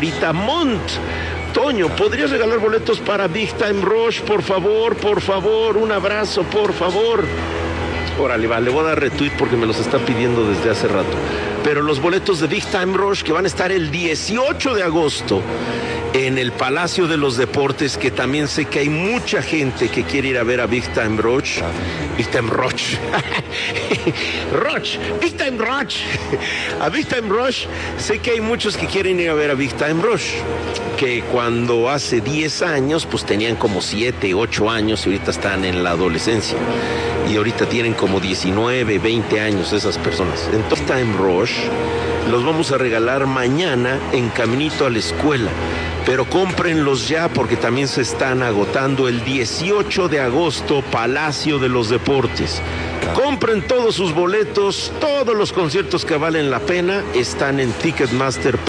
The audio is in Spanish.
Saprissa Mont. Toño, ¿podrías regalar boletos para Big Time Rush? Por favor, un abrazo, por favor. Órale, va, le voy a dar retweet porque me los está pidiendo desde hace rato. Pero los boletos de Big Time Rush que van a estar el 18 de agosto en el Palacio de los Deportes, que también sé que hay mucha gente que quiere ir a ver a Big Time Rush. Big Time Rush. Rush. Big Time Rush. A Big Time Rush. Sé que hay muchos que quieren ir a ver a Big Time Rush, que cuando hace 10 años, pues tenían como 7, 8 años y ahorita están en la adolescencia. Y ahorita tienen como 19, 20 años esas personas. Entonces, Time Rush los vamos a regalar mañana en caminito a la escuela. Pero cómprenlos ya porque también se están agotando el 18 de agosto, Palacio de los Deportes. Compren todos sus boletos, todos los conciertos que valen la pena están en Ticketmaster.